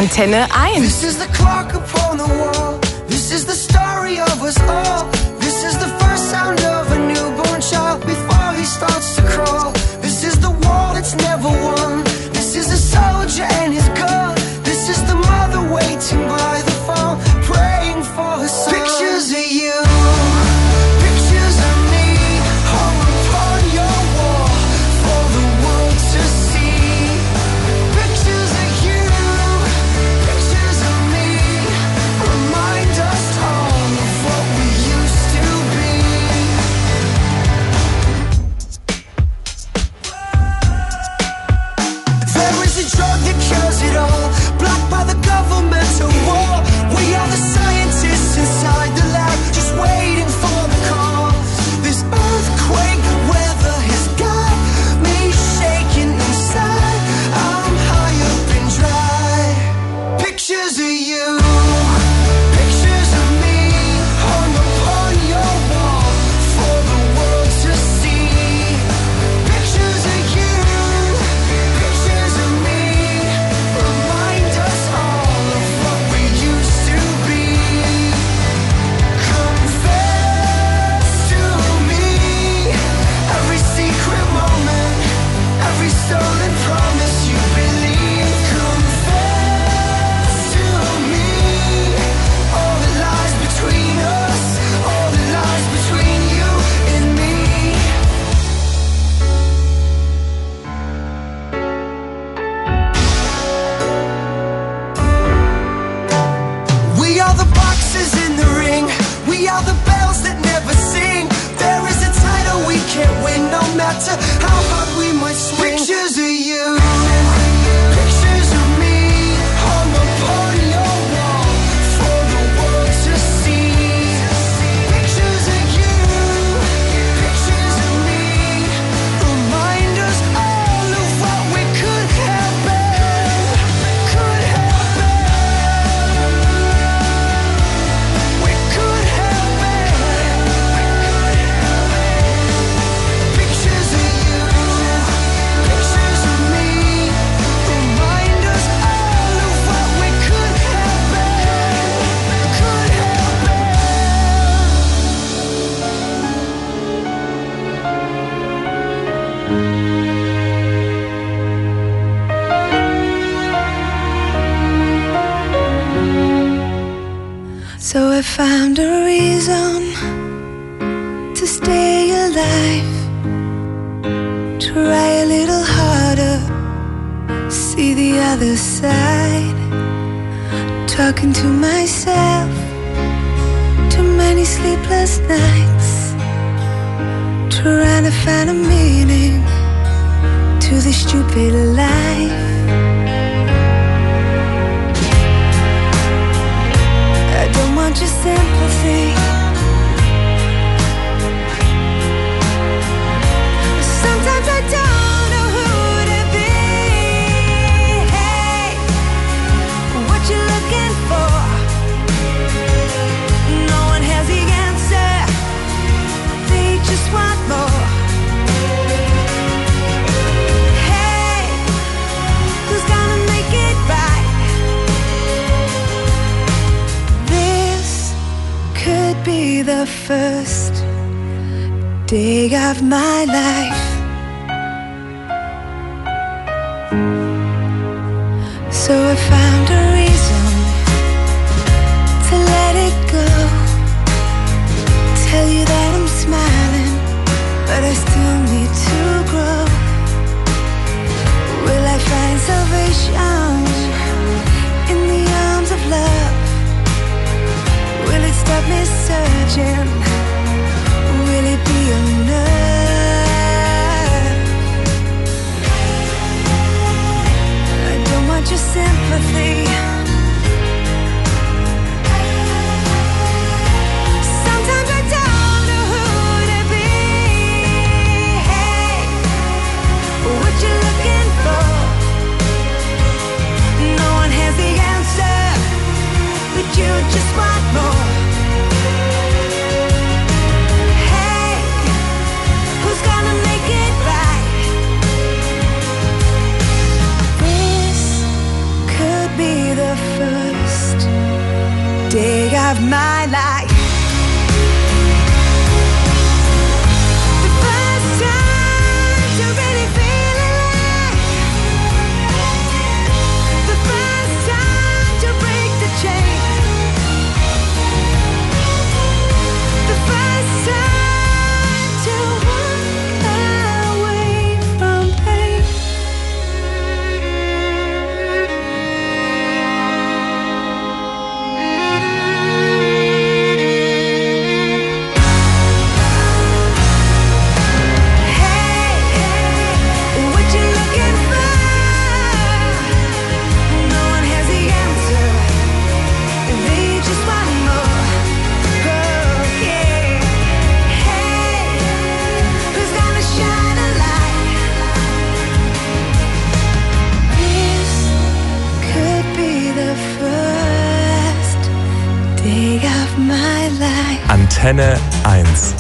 Antenne 1. This is the clock upon the wall. This is the story of us all. This is the first sound of a newborn child before he starts to crawl. This is the war that's never won. This is a soldier and his gun. This is the mother waiting by the phone, praying for her son. Pictures of you, pictures of me, hung upon your wall for the world to see. Pictures of you, pictures of me, remind us all of what we used to be. There is a drug that cures it all, blocked by the governmental war. We are the scientists inside the lab, just waiting for the call. This earthquake weather has got me shaking inside. I'm high up and dry. Pictures of you, pictures of me, hung upon your wall for the world to see. Pictures of you, pictures of me, remind us all of what we used to be. Confess to me every secret moment, every stolen promise you believe. Confess to me all the lies between us, all the lies between you and me. We are the boxes in the ring. We are the bells that never sing. There is a title we can't win, no matter how hard we might swing. Pictures of you, pictures of me, hung upon your wall for the world to see. Pictures of you, pictures of me, remind us all of what we could have been, could have been. We could have been. Pictures of you, pictures of me, remind us all of what we could have been, could have So I found a reason to stay alive. Try a little harder, see the other side. Talking to myself, too many sleepless nights. Trying to find a meaning to this stupid life. I don't want your sympathy. Sometimes I don't know who to be. Hey, what you looking for? No one has the answer. They just want more. Hey, who's gonna make it right? This could be the first day of my life. So I found a reason to let it go. Tell you that I'm smiling, but I still need to grow. Will I find salvation in the arms of love? Will it stop me searching? Will it be enough? I don't want your sympathy. Sometimes I don't know who to be. Hey, what you looking for? No one has the answer, but you just want more. Hey, who's gonna make it right? This could be the of my life. The first time to really feel alive. The first time to break the chain. The first time to walk away from pain. Antenne 1.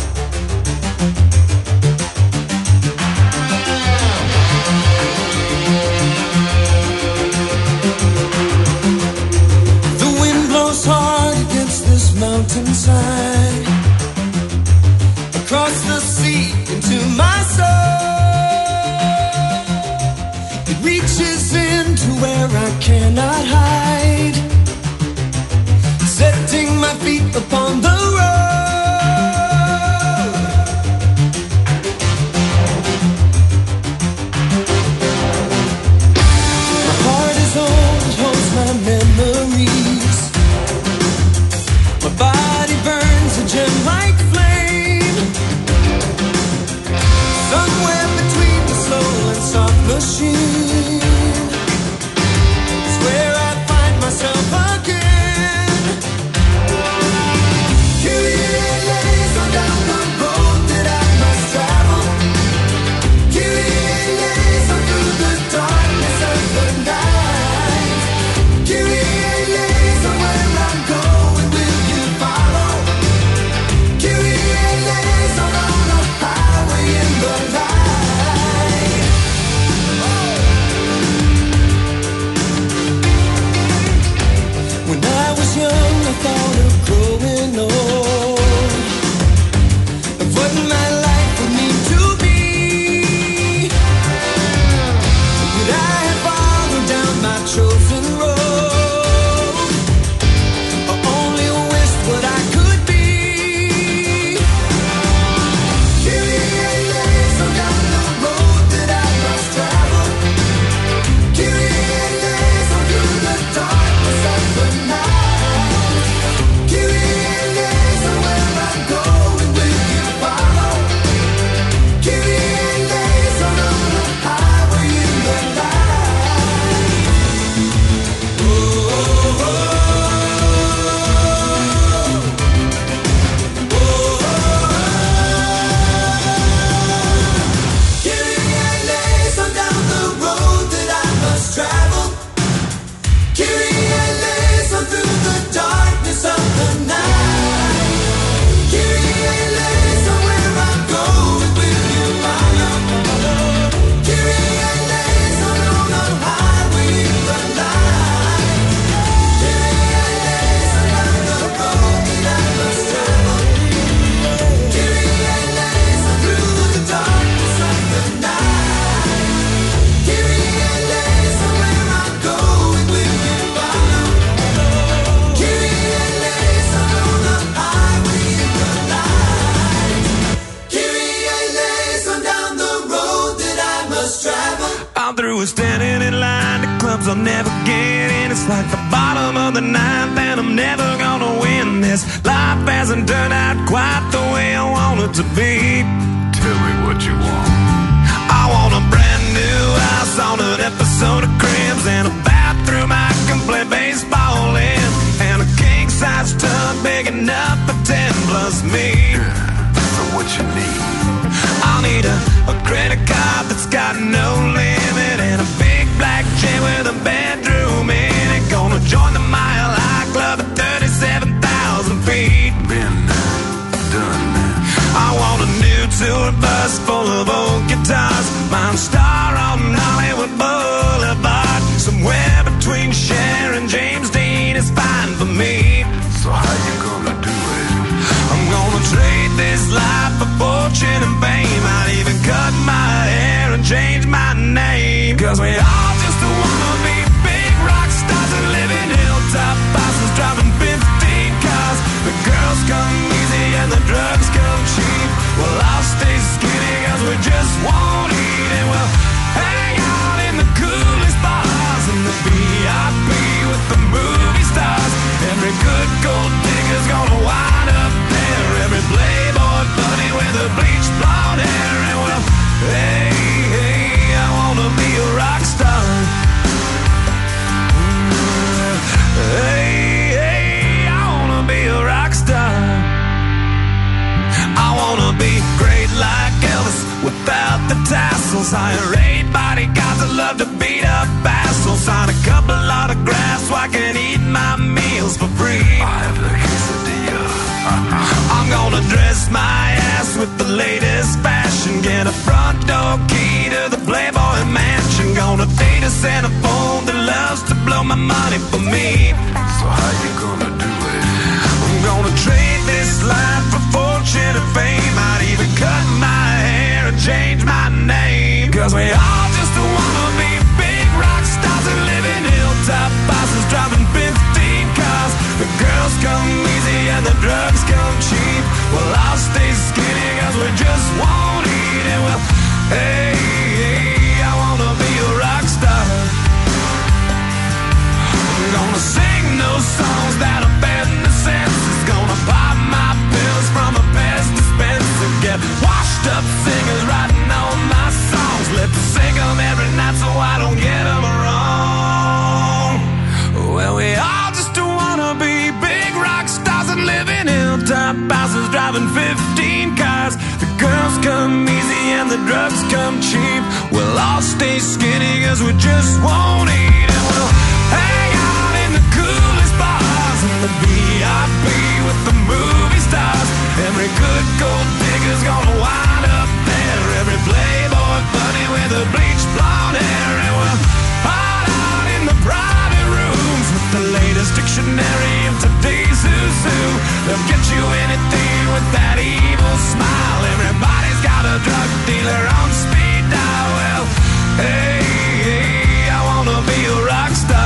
The wind blows hard against this mountainside, across the sea into my soul. It reaches into where I cannot hide, setting my feet upon the road. My heart is old, holds my memories. My body burns a gem-like flame, somewhere between the slow and soft machine is where I find myself again. I'll never get in. It's like the bottom of the ninth, and I'm never gonna win this. Life hasn't turned out quite the way I want it to be. Tell me what you want. I want a brand new house on an episode of Cribs, and a bathroom I can play baseball in, and a king-size tub big enough for 10 plus me. So what you need? I'll need a credit card that's got no limit, and a big black jet with a bedroom in it. Gonna join the Mile High Club at 37,000 feet. Been done. I want a new tour bus full of old guitars, mine star on Hollywood Boulevard. Somewhere between Cher and James Dean is fine for me. So how you gonna beat up asshole, sign a couple autographs so I can eat my meals for free. I have the quesadilla. I'm gonna dress my ass with the latest fashion, get a front door key to the Playboy Mansion, gonna date a Santa phone that loves to blow my money for me. So how you gonna do it? I'm gonna trade this life for fortune and fame. I'd even cut my hair and change my name, 'cause we all just wanna be big rock stars and live in hilltop bosses, driving 15 cars. The girls come easy and the drugs come cheap. Well, I'll stay skinny 'cause we just won't eat. And well, hey, I wanna be a rock star. I'm gonna sing those songs that offend the senses, gonna pop my pills from a best dispenser, get washed up singers writing all my songs, let's sing them every night so I don't get them wrong. Well, we all just wanna be big rock stars and live in hilltop houses, driving 15 cars. The girls come easy and the drugs come cheap. We'll all stay skinny 'cause we just won't eat. And we'll hang out in the coolest bars and the VIP with the movie stars. Every good gold digger's gonna wind up there. Every playboy bunny with a bleached blonde hair. And we'll hide out in the private rooms with the latest dictionary of today's who's who. They'll get you anything with that evil smile. Everybody's got a drug dealer on speed dial. Well, hey, I wanna be a rock star.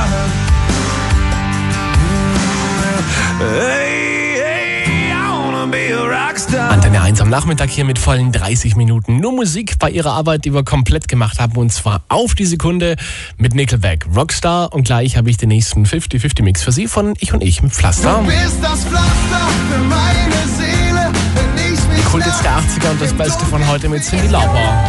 Hey, I wanna be a Rockstar. Antenne 1 am Nachmittag hier mit vollen 30 Minuten. Nur Musik bei ihrer Arbeit, die wir komplett gemacht haben. Und zwar auf die Sekunde mit Nickelback, Rockstar. Und gleich habe ich den nächsten 50-50-Mix für Sie von Ich und Ich mit Pflaster. Du bist das Pflaster für meine Seele, wenn ich mich Die Kulthits der 80er und das Beste von heute mit Cyndi Lauper.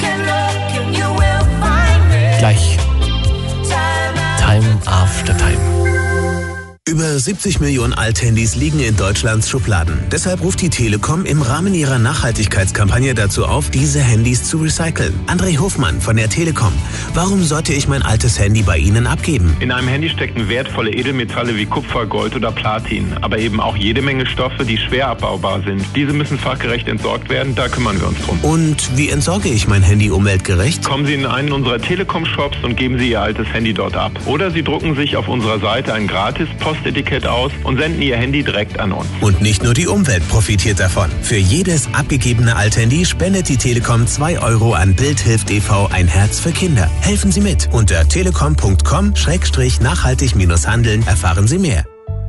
Gleich Time After Time. Über 70 Millionen Althandys liegen in Deutschlands Schubladen. Deshalb ruft die Telekom im Rahmen ihrer Nachhaltigkeitskampagne dazu auf, diese Handys zu recyceln. André Hofmann von der Telekom. Warum sollte ich mein altes Handy bei Ihnen abgeben? In einem Handy stecken wertvolle Edelmetalle wie Kupfer, Gold oder Platin, aber eben auch jede Menge Stoffe, die schwer abbaubar sind. Diese müssen fachgerecht entsorgt werden, da kümmern wir uns drum. Und wie entsorge ich mein Handy umweltgerecht? Kommen Sie in einen unserer Telekom-Shops und geben Sie Ihr altes Handy dort ab. Oder Sie drucken sich auf unserer Seite ein gratis Postetikett aus und senden Ihr Handy direkt an uns. Und nicht nur die Umwelt profitiert davon. Für jedes abgegebene Althandy spendet die Telekom 2 Euro an Bildhilft e.V. ein Herz für Kinder. Helfen Sie mit. Unter telekom.com/nachhaltig-handeln erfahren Sie mehr.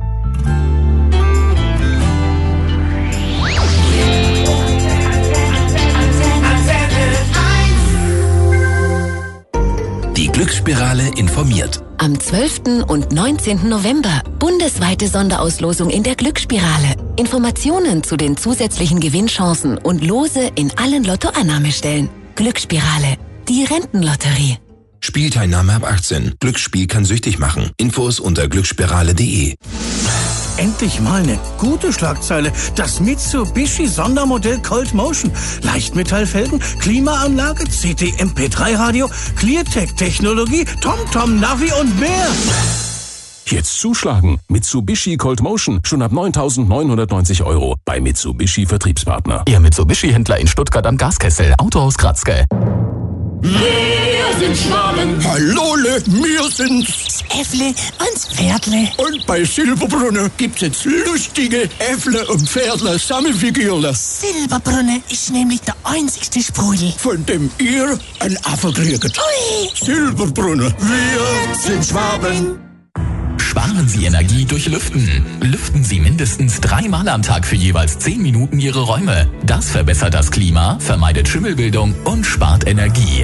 Die Glücksspirale informiert. Am 12. und 19. November bundesweite Sonderauslosung in der Glücksspirale. Informationen zu den zusätzlichen Gewinnchancen und Lose in allen Lottoannahmestellen. Glücksspirale, die Rentenlotterie. Spielteilnahme ab 18. Glücksspiel kann süchtig machen. Infos unter glücksspirale.de. Endlich mal eine gute Schlagzeile. Das Mitsubishi Sondermodell Cold Motion. Leichtmetallfelgen, Klimaanlage, CT-MP3-Radio, Cleartech-Technologie, TomTom-Navi und mehr. Jetzt zuschlagen. Mitsubishi Cold Motion. Schon ab 9.990 € bei Mitsubishi Vertriebspartner. Ihr Mitsubishi-Händler in Stuttgart am Gaskessel. Autohaus Kratzke. Wir sind Schwaben. Hallole, wir sind's. Äffle und Pferdle. Und bei Silberbrunner gibt's jetzt lustige Äffle und Pferdle Sammelfiguren. Silberbrunner ist nämlich der einzigste Sprudel, von dem ihr ein Affe kriegt. Ui. Silberbrunner. Wir sind Schwaben. Sparen Sie Energie durch Lüften. Lüften Sie mindestens 3-mal am Tag für jeweils 10 Minuten Ihre Räume. Das verbessert das Klima, vermeidet Schimmelbildung und spart Energie.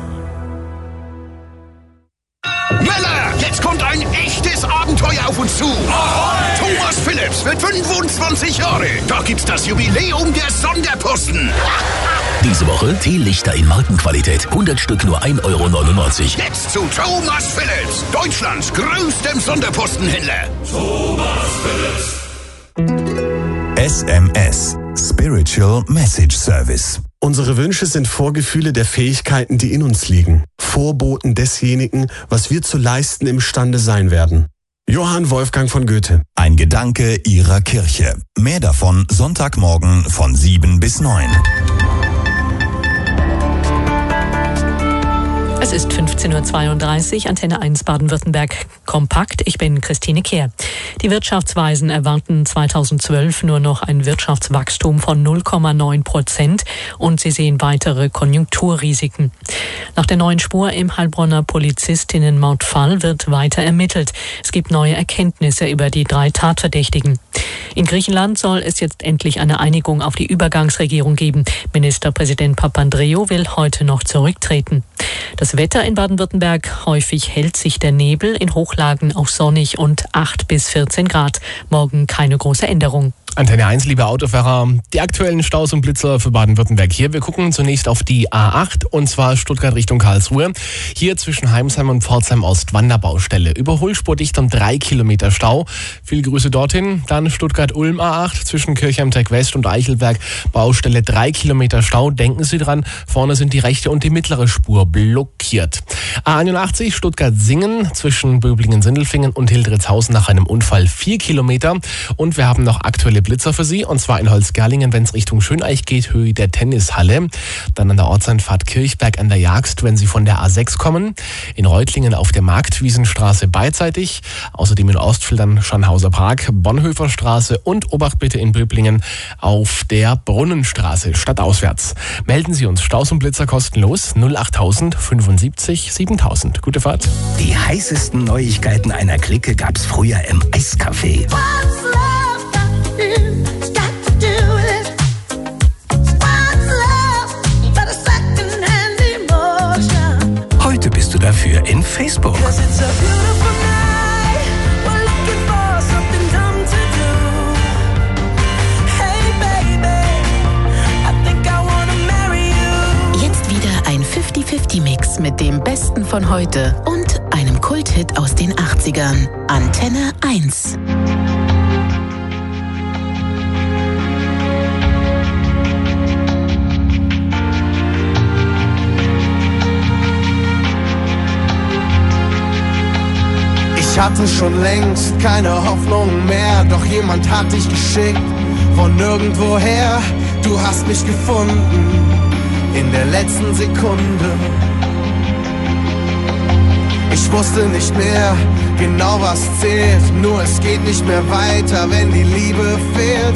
Männer, jetzt kommt ein echtes Abenteuer auf uns zu. Ahoi! Thomas Phillips wird 25 Jahre. Da gibt's das Jubiläum der Sonderposten. Diese Woche Teelichter in Markenqualität. 100 Stück nur 1,99 €. Jetzt zu Thomas Phillips, Deutschlands größtem Sonderpostenhändler. Thomas Phillips. SMS, Spiritual Message Service. Unsere Wünsche sind Vorgefühle der Fähigkeiten, die in uns liegen. Vorboten desjenigen, was wir zu leisten imstande sein werden. Johann Wolfgang von Goethe. Ein Gedanke Ihrer Kirche. Mehr davon Sonntagmorgen von 7 bis 9. Es ist 15.32 Uhr, Antenne 1 Baden-Württemberg kompakt. Ich bin Christine Kehr. Die Wirtschaftsweisen erwarten 2012 nur noch ein Wirtschaftswachstum von 0,9% und sie sehen weitere Konjunkturrisiken. Nach der neuen Spur im Heilbronner Polizistinnenmordfall wird weiter ermittelt. Es gibt neue Erkenntnisse über die 3 Tatverdächtigen. In Griechenland soll es jetzt endlich eine Einigung auf die Übergangsregierung geben. Ministerpräsident Papandreou will heute noch zurücktreten. Das Wetter in Baden-Württemberg: häufig hält sich der Nebel, in Hochlagen auch sonnig und 8 bis 14 Grad. Morgen keine große Änderung. Antenne 1, liebe Autofahrer, die aktuellen Staus und Blitzer für Baden-Württemberg hier. Wir gucken zunächst auf die A8 und zwar Stuttgart Richtung Karlsruhe. Hier zwischen Heimsheim und Pforzheim Ost Wanderbaustelle. Überholspurdicht um 3 Kilometer Stau. Viele Grüße dorthin. Dann Stuttgart-Ulm A8 zwischen Kirchheim-Tech West und Eichelberg. Baustelle 3 Kilometer Stau. Denken Sie dran, vorne sind die rechte und die mittlere Spur blockiert. A81 Stuttgart-Singen zwischen Böblingen-Sindelfingen und Hildritzhausen nach einem Unfall 4 Kilometer. Und wir haben noch aktuelle Blitzer für Sie, und zwar in Holzgerlingen, wenn es Richtung Schöneich geht, Höhe der Tennishalle. Dann an der Ortseinfahrt Kirchberg an der Jagst, wenn Sie von der A6 kommen. In Reutlingen auf der Marktwiesenstraße beidseitig. Außerdem in Ostfildern Scharnhauser Park, Bonhoeffer Straße und Obacht bitte in Böblingen auf der Brunnenstraße stadtauswärts. Melden Sie uns Staus und Blitzer kostenlos 08000 75 7000. Gute Fahrt. Die heißesten Neuigkeiten einer Clique gab's früher im Eiscafé. Heute bist du dafür in Facebook. Jetzt wieder ein 50-50-Mix mit dem Besten von heute und einem Kulthit aus den 80ern. Antenne 1. Ich hatte schon längst keine Hoffnung mehr, doch jemand hat dich geschickt von nirgendwoher. Du hast mich gefunden in der letzten Sekunde. Ich wusste nicht mehr genau, was zählt, nur es geht nicht mehr weiter, wenn die Liebe fehlt.